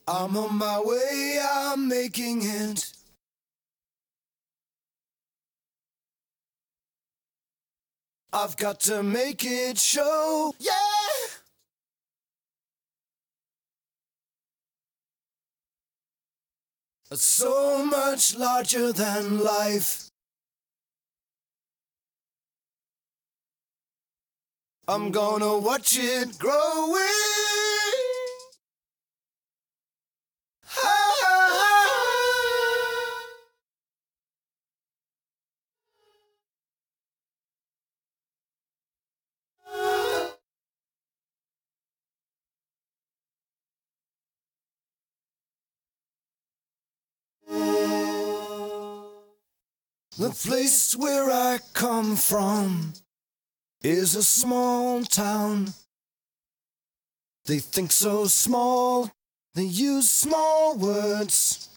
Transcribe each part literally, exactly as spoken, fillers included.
I'm on my way, I'm making it. I've got to make it show, yeah! So much larger than life. I'm gonna watch it growing. The place where I come from is a small town. They think so small, they use small words.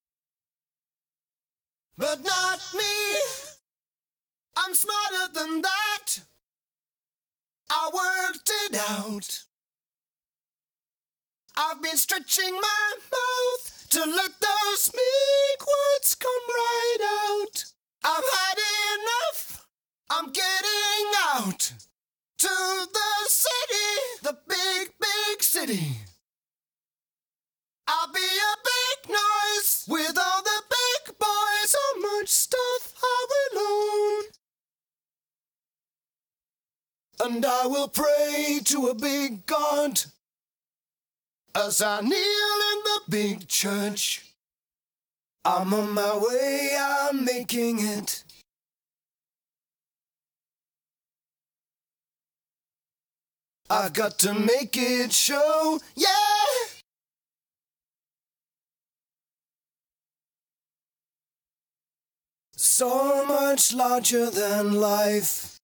But not me, I'm smarter than that. I worked it out. I've been stretching my mouth to let those meek words come right out. I've had enough, I'm getting out to the city, the big, big city. I'll be a big noise with all the big boys. So much stuff I will own. And I will pray to a big God as I kneel in the big church. I'm on my way, I'm making it. I've got to make it show, yeah! So much larger than life.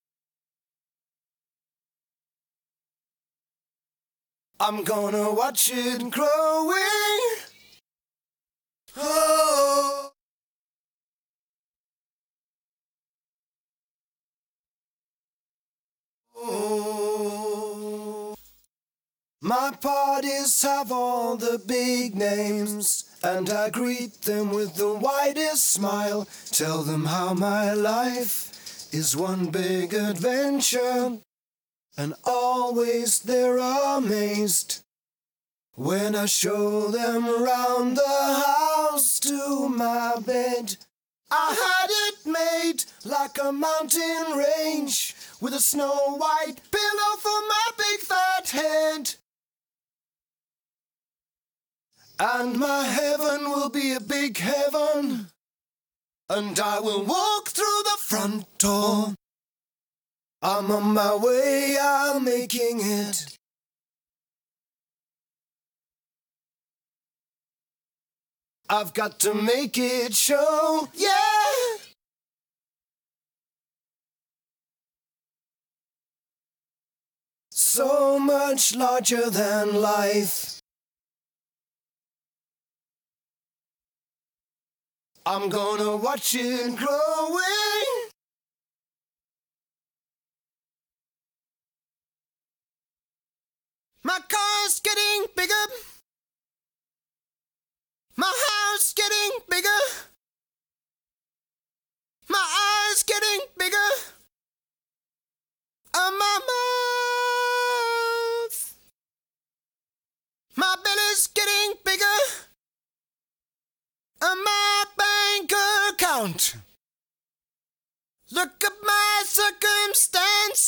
I'm gonna watch it growing. Oh. Oh. My parties have all the big names, and I greet them with the widest smile. Tell them how my life is one big adventure, and always they're amazed when I show them round the house to my bed. I had it made like a mountain range, with a snow white pillow for my big fat head. And my heaven will be a big heaven, and I will walk through the front door. I'm on my way, I'm making it. I've got to make it show, yeah! So much larger than life. I'm gonna watch it growing. My car's getting bigger. My house getting bigger. My eyes getting bigger. And my mouth. My belly's getting bigger. And my bank account. Look at my circumstances.